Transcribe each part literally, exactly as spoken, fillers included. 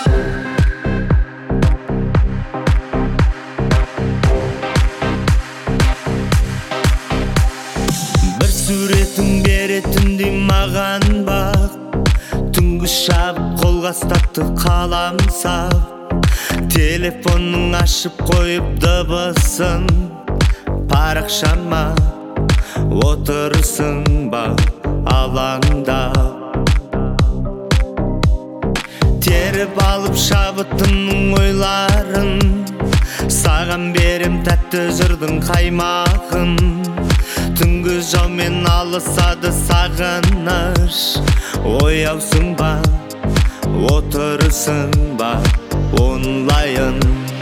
Bir суретің беретіндей маған бақ, түнгі шабып қолға ұстатты қаламсап. Телефонның ашып қойып дыбысын, парақшама отырсың ба алаңдап. Теріп алып шабытымның ойларын, саған берем тәтті жырдың қаймағын. Түнгі жаумен алысады сағыныш, ояусың ба отырсың ба онлайн.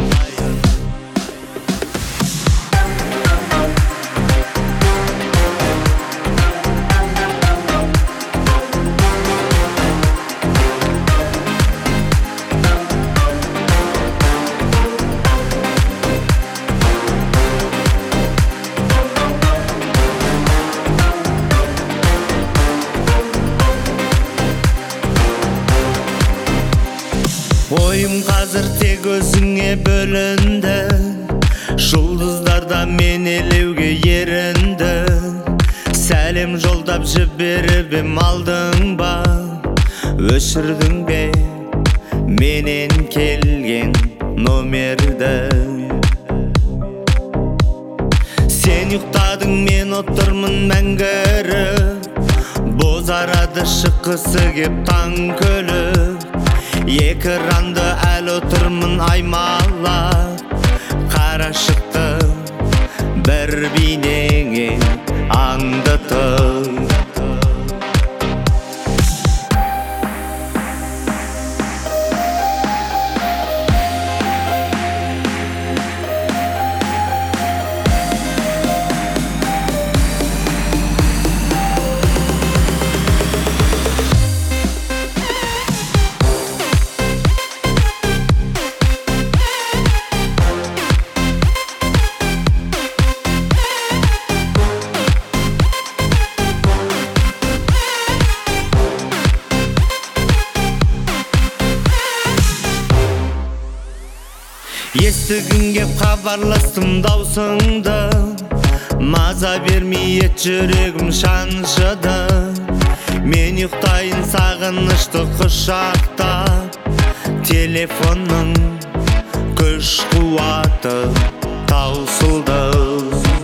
Ойым қазір тек өзіңе бөлінді, жұлдыздарда мен елеуге ерінді. Сәлем жолдап жіберіп ем, алдың ба өшірдің бе менен келген номерді. Сен ұйықтадың, мен отырмын мәңгіріп, бозарады шыққысы кеп таң көліп. Екіранды әл отырмын аймалап, қара шықты бір бейнеңе аңдытып. Естігім кеп хабарластым даусыңды, маза бермей ет жүрегім шаншыды. Мен ұйықтайын сағынышты құшақтап, телефонның күш қуаты таусылды.